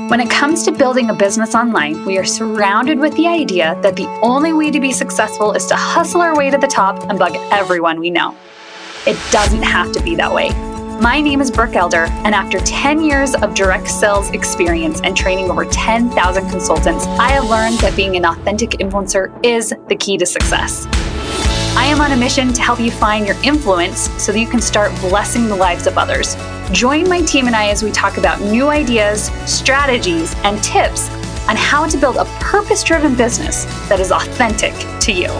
When it comes to building a business online, we are surrounded with the idea that the only way to be successful is to hustle our way to the top and bug everyone we know. It doesn't have to be that way. My name is Brooke Elder, and after 10 years of direct sales experience and training over 10,000 consultants, I have learned that being an authentic influencer is the key to success. I am on a mission to help you find your influence so that you can start blessing the lives of others. Join my team and I as we talk about new ideas, strategies, and tips on how to build a purpose-driven business that is authentic to you.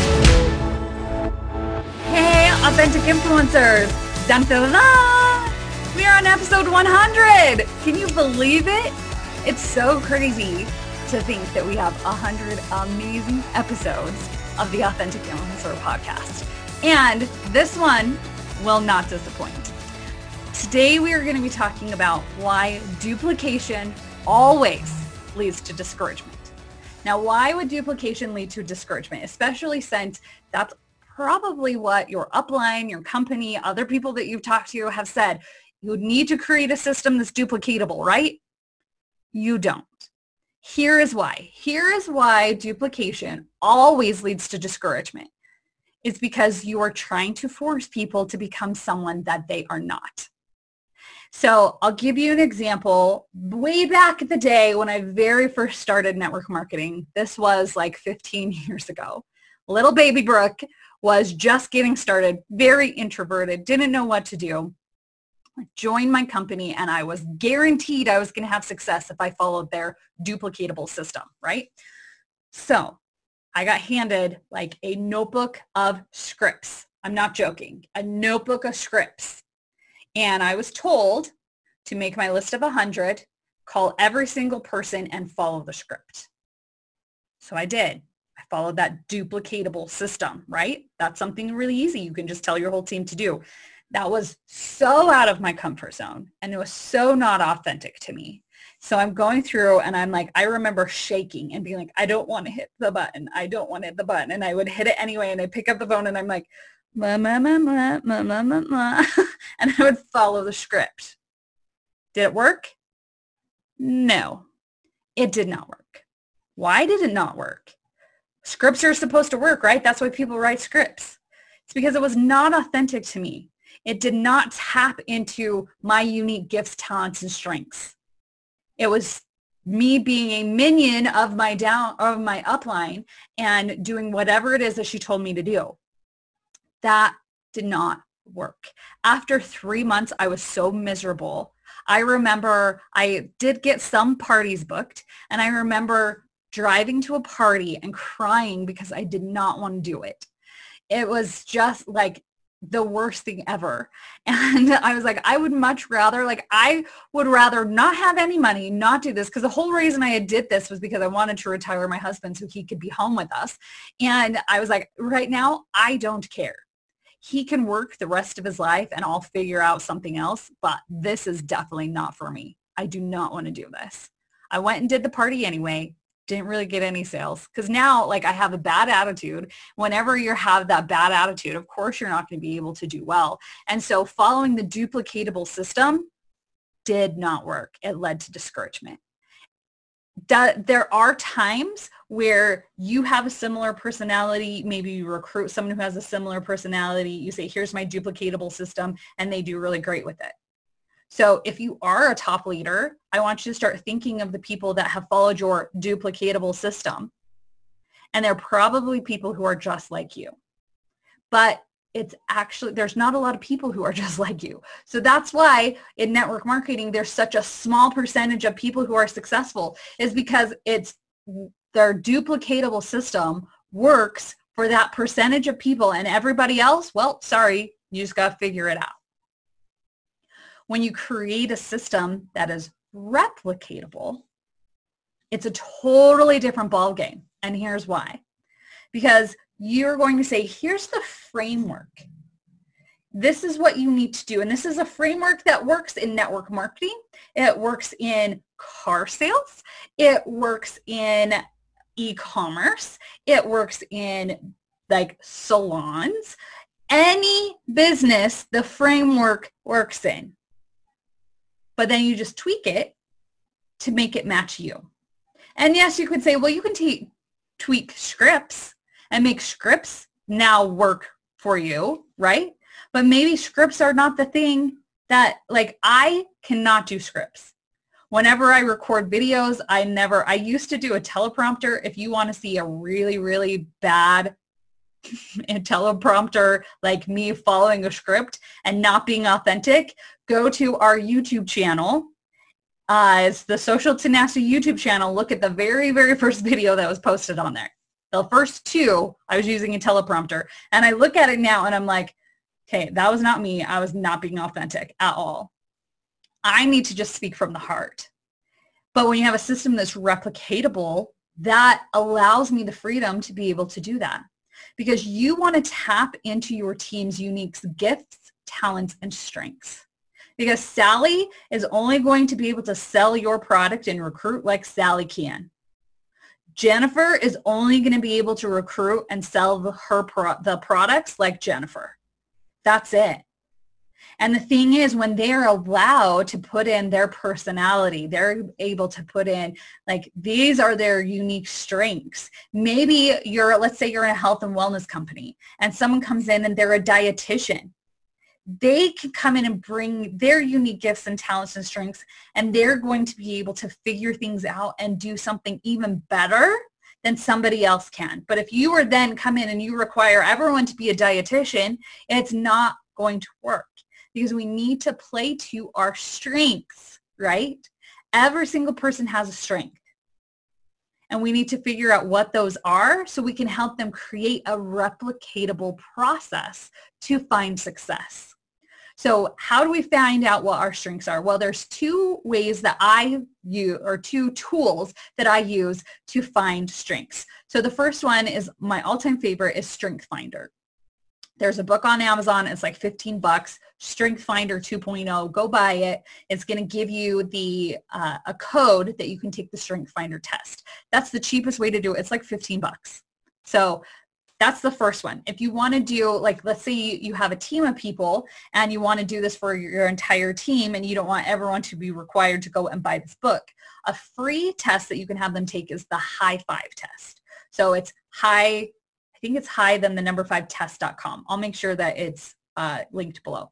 Hey, authentic influencers! Dun, dun, dun. We are on episode 100. Can you believe it? It's so crazy to think that we have 100 amazing episodes of the Authentic Influencer podcast. And this one will not disappoint. Today we are going to be talking about why duplication always leads to discouragement. Now, why would duplication lead to discouragement? Especially since that's probably what your upline, your company, other people that you've talked to have said. You would need to create a system that's duplicatable, right? You don't. Here is why. Here is why duplication always leads to discouragement. It's because you are trying to force people to become someone that they are not. So I'll give you an example. Way back in the day when I very first started network marketing, this was like 15 years ago. Little baby Brooke was just getting started, very introverted, didn't know what to do. Joined my company and I was guaranteed I was going to have success if I followed their duplicatable system, right? So I got handed like a notebook of scripts. I'm not joking, a notebook of scripts. And I was told to make my list of 100, call every single person and follow the script. So I did. I followed that duplicatable system, right? That's something really easy. You can just tell your whole team to do. That was so out of my comfort zone and it was so not authentic to me. So I'm going through and I'm like, I remember shaking and being like, I don't want to hit the button. I don't want to hit the button. And I would hit it anyway. And I pick up the phone and I'm like, ma, ma, ma, ma, ma, ma, ma, ma. And I would follow the script. Did it work? No, it did not work. Why did it not work? Scripts are supposed to work, right? That's why people write scripts. It's because it was not authentic to me. It did not tap into my unique gifts, talents, and strengths. It was me being a minion of my upline and doing whatever it is that she told me to do. That did not work. After 3 months, I was so miserable. I remember I did get some parties booked, and I remember driving to a party and crying because I did not want to do it. It was just like the worst thing ever. And I was like, I would rather not have any money, not do this, because the whole reason I did this was because I wanted to retire my husband so he could be home with us. And I was like, right now, I don't care. He can work the rest of his life and I'll figure out something else, but this is definitely not for me. I do not want to do this. I went and did the party anyway. Didn't really get any sales because now like I have a bad attitude. Whenever you have that bad attitude, of course, you're not going to be able to do well. And so following the duplicatable system did not work. It led to discouragement. There are times where you have a similar personality. Maybe you recruit someone who has a similar personality. You say, here's my duplicatable system, and they do really great with it. So if you are a top leader, I want you to start thinking of the people that have followed your duplicatable system. And they're probably people who are just like you. But it's actually, there's not a lot of people who are just like you. So that's why in network marketing, there's such a small percentage of people who are successful, is because it's their duplicatable system works for that percentage of people, and everybody else, well, sorry, you just got to figure it out. When you create a system that is replicatable, it's a totally different ballgame. And here's why. Because you're going to say, here's the framework. This is what you need to do. And this is a framework that works in network marketing. It works in car sales. It works in e-commerce. It works in like salons. Any business the framework works in. But then you just tweak it to make it match you. And yes, you could say, well, you can tweak scripts and make scripts now work for you, right? But maybe scripts are not the thing that, like, I cannot do scripts. Whenever I record videos, I used to do a teleprompter. If you want to see a really, really bad teleprompter, like me following a script and not being authentic, go to our YouTube channel. It's the Social Tenacity YouTube channel. Look at the very, very first video that was posted on there. The first two, I was using a teleprompter. And I look at it now and I'm like, okay, that was not me. I was not being authentic at all. I need to just speak from the heart. But when you have a system that's replicatable, that allows me the freedom to be able to do that. Because you want to tap into your team's unique gifts, talents, and strengths. Because Sally is only going to be able to sell your product and recruit like Sally can. Jennifer is only going to be able to recruit and sell the products like Jennifer. That's it. And the thing is, when they're allowed to put in their personality, they're able to put in, like, these are their unique strengths. Maybe let's say you're in a health and wellness company and someone comes in and they're a dietitian. They can come in and bring their unique gifts and talents and strengths, and they're going to be able to figure things out and do something even better than somebody else can. But if you were then come in and you require everyone to be a dietitian, it's not going to work, because we need to play to our strengths, right? Every single person has a strength. And we need to figure out what those are so we can help them create a replicatable process to find success. So how do we find out what our strengths are? Well, there's two ways that I use, or two tools that I use to find strengths. So the first one is my all-time favorite is Strength Finder. There's a book on Amazon. It's like $15. Strength Finder 2.0. Go buy it. It's going to give you a code that you can take the Strength Finder test. That's the cheapest way to do it. It's like $15. So that's the first one. If you want to do, like, let's say you have a team of people and you want to do this for your entire team and you don't want everyone to be required to go and buy this book, a free test that you can have them take is the High Five test. So it's I think it's high then the number 5 test.com. I'll make sure that it's linked below.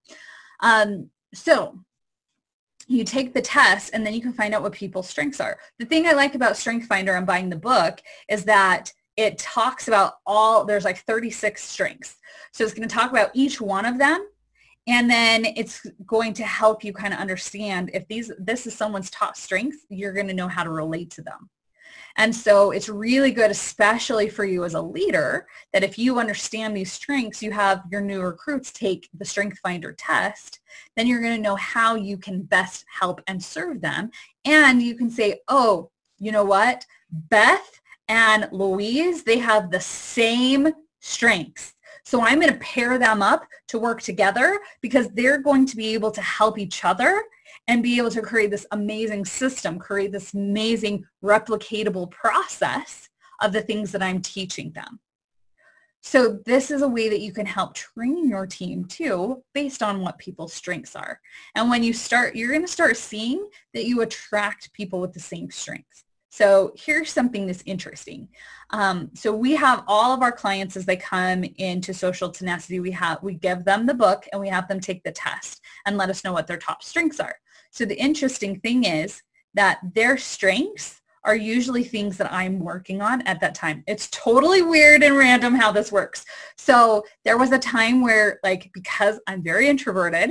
So you take the test and then you can find out what people's strengths are. The thing I like about Strength Finder and buying the book is that it talks about there's like 36 strengths. So it's going to talk about each one of them. And then it's going to help you kind of understand if this is someone's top strengths, you're going to know how to relate to them. And so it's really good, especially for you as a leader, that if you understand these strengths, you have your new recruits take the Strength Finder test, then you're going to know how you can best help and serve them. And you can say, oh, you know what? Beth and Louise, they have the same strengths. So I'm going to pair them up to work together because they're going to be able to help each other and be able to create this amazing system, create this amazing replicatable process of the things that I'm teaching them. So this is a way that you can help train your team too, based on what people's strengths are. And when you start, you're going to start seeing that you attract people with the same strengths. So here's something that's interesting. So we have all of our clients as they come into Social Tenacity, we give them the book and we have them take the test and let us know what their top strengths are. So the interesting thing is that their strengths are usually things that I'm working on at that time. It's totally weird and random how this works. So there was a time where, like, because I'm very introverted,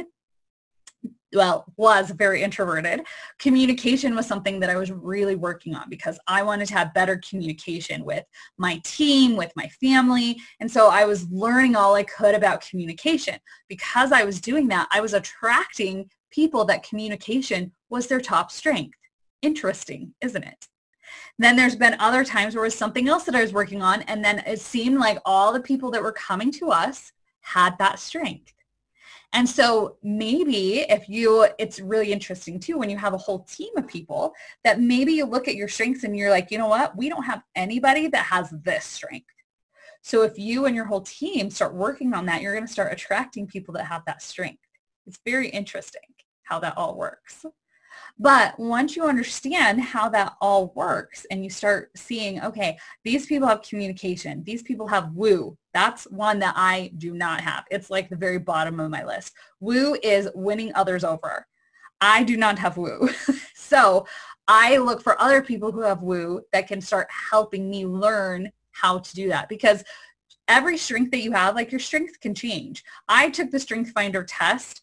was very introverted, communication was something that I was really working on because I wanted to have better communication with my team, with my family. And so I was learning all I could about communication. Because I was doing that, I was attracting people that communication was their top strength. Interesting, isn't it? Then there's been other times where it was something else that I was working on, and then it seemed like all the people that were coming to us had that strength. And so maybe it's really interesting too when you have a whole team of people that maybe you look at your strengths and you're like, you know what, we don't have anybody that has this strength. So if you and your whole team start working on that, you're going to start attracting people that have that strength. It's very interesting how that all works. But once you understand how that all works and you start seeing, okay, these people have communication, these people have woo. That's one that I do not have. It's like the very bottom of my list. Woo is winning others over. I do not have woo. So I look for other people who have woo that can start helping me learn how to do that, because every strength that you have, like your strength can change. I took the Strength Finder test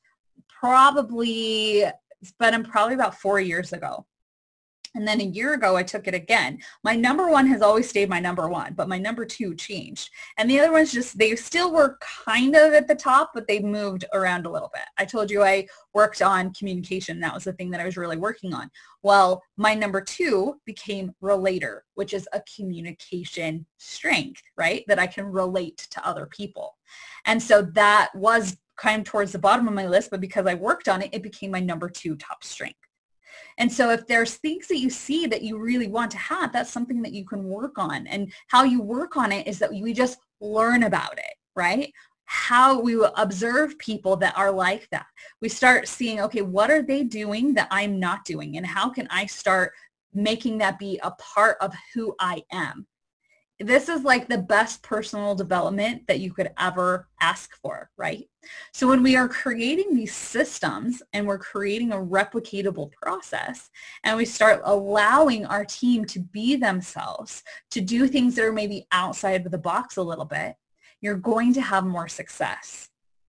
probably about 4 years ago. And then a year ago, I took it again. My number one has always stayed my number one, but my number two changed. And the other ones just, they still were kind of at the top, but they moved around a little bit. I told you I worked on communication. That was the thing that I was really working on. Well, my number two became relator, which is a communication strength, right? That I can relate to other people. And so that was kind of towards the bottom of my list, but because I worked on it, it became my number two top strength. And so if there's things that you see that you really want to have, that's something that you can work on. And how you work on it is that we just learn about it, right? How we will observe people that are like that. We start seeing, okay, what are they doing that I'm not doing? And how can I start making that be a part of who I am? This is like the best personal development that you could ever ask for, right? So when we are creating these systems and we're creating a replicatable process and we start allowing our team to be themselves, to do things that are maybe outside of the box a little bit, you're going to have more success.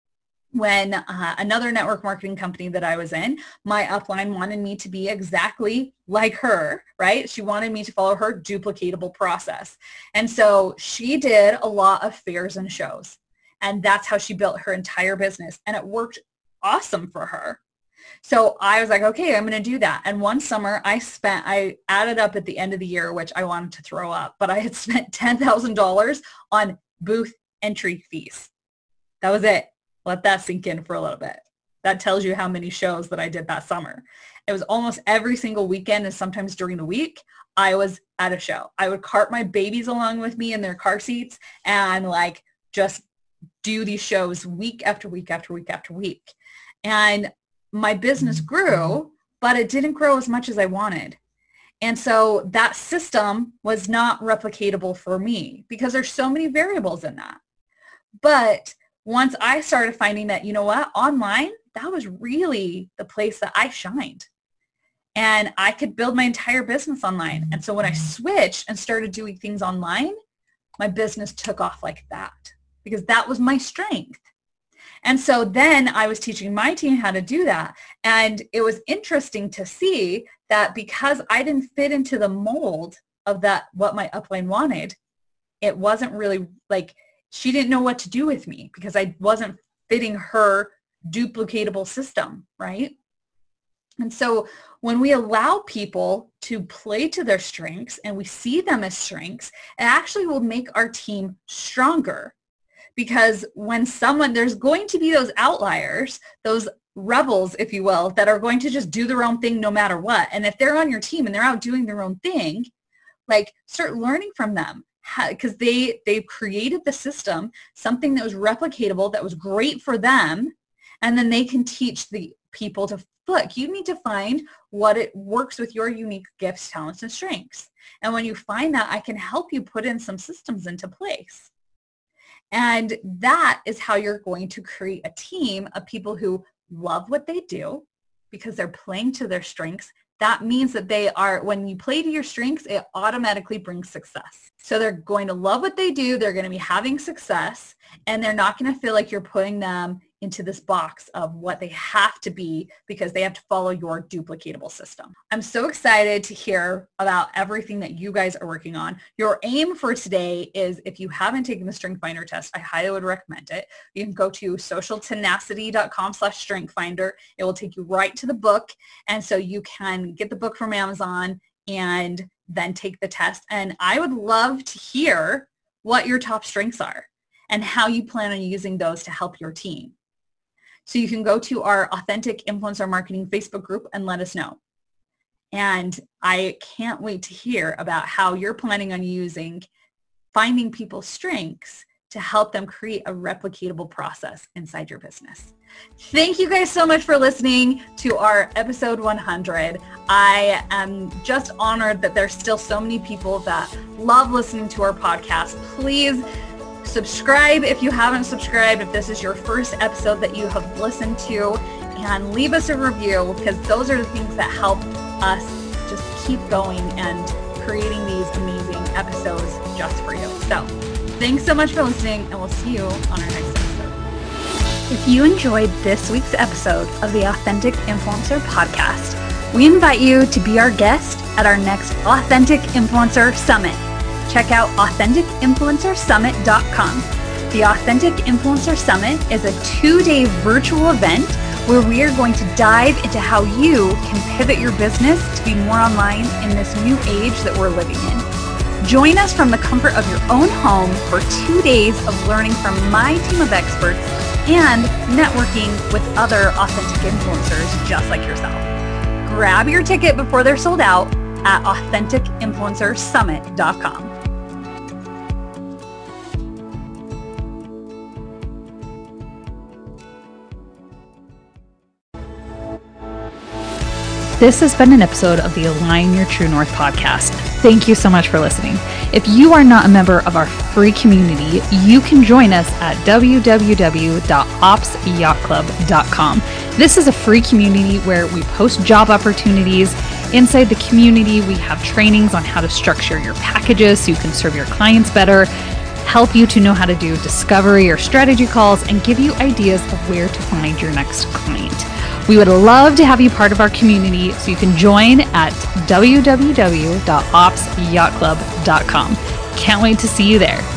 When another network marketing company that I was in, my upline wanted me to be exactly like her, right? She wanted me to follow her duplicatable process. And so she did a lot of fairs and shows. And that's how she built her entire business. And it worked awesome for her. So I was like, okay, I'm going to do that. And one summer I added up at the end of the year, which I wanted to throw up, but I had spent $10,000 on booth entry fees. That was it. Let that sink in for a little bit. That tells you how many shows that I did that summer. It was almost every single weekend, and sometimes during the week, I was at a show. I would cart my babies along with me in their car seats and like just do these shows week after week after week after week. And my business grew, but it didn't grow as much as I wanted. And so that system was not replicatable for me because there's so many variables in that. But once I started finding that, you know what, online, that was really the place that I shined. And I could build my entire business online. And so when I switched and started doing things online, my business took off like that because that was my strength. And so then I was teaching my team how to do that. And it was interesting to see that because I didn't fit into the mold of that, what my upline wanted, it wasn't really like, she didn't know what to do with me because I wasn't fitting her duplicatable system, right? And so when we allow people to play to their strengths and we see them as strengths, it actually will make our team stronger. Because when there's going to be those outliers, those rebels, if you will, that are going to just do their own thing no matter what. And if they're on your team and they're out doing their own thing, like start learning from them. Because they've created the system, something that was replicatable, that was great for them, and then they can teach the people to, look, you need to find what it works with your unique gifts, talents, and strengths. And when you find that, I can help you put in some systems into place. And that is how you're going to create a team of people who love what they do because they're playing to their strengths. That means that they are, when you play to your strengths, it automatically brings success. So they're going to love what they do. They're going to be having success, and they're not going to feel like you're putting them into this box of what they have to be because they have to follow your duplicatable system. I'm so excited to hear about everything that you guys are working on. Your aim for today is, if you haven't taken the Strength Finder test, I highly would recommend it. You can go to socialtenacity.com/strengthfinder. It will take you right to the book. And so you can get the book from Amazon and then take the test. And I would love to hear what your top strengths are and how you plan on using those to help your team. So you can go to our Authentic Influencer Marketing Facebook group and let us know. And I can't wait to hear about how you're planning on finding people's strengths to help them create a replicatable process inside your business. Thank you guys so much for listening to our episode 100. I am just honored that there's still so many people that love listening to our podcast. Please subscribe if you haven't subscribed, if this is your first episode that you have listened to, and leave us a review, because those are the things that help us just keep going and creating these amazing episodes just for you. So thanks so much for listening, and we'll see you on our next episode. If you enjoyed this week's episode of the Authentic Influencer Podcast, we invite you to be our guest at our next Authentic Influencer Summit. Check out AuthenticInfluencerSummit.com. The Authentic Influencer Summit is a 2-day virtual event where we are going to dive into how you can pivot your business to be more online in this new age that we're living in. Join us from the comfort of your own home for 2 days of learning from my team of experts and networking with other authentic influencers just like yourself. Grab your ticket before they're sold out at AuthenticInfluencerSummit.com. This has been an episode of the Align Your True North podcast. Thank you so much for listening. If you are not a member of our free community, you can join us at www.opsyachtclub.com. This is a free community where we post job opportunities. Inside the community, we have trainings on how to structure your packages so you can serve your clients better, help you to know how to do discovery or strategy calls, and give you ideas of where to find your next client. We would love to have you part of our community, so you can join at www.opsyachtclub.com. Can't wait to see you there.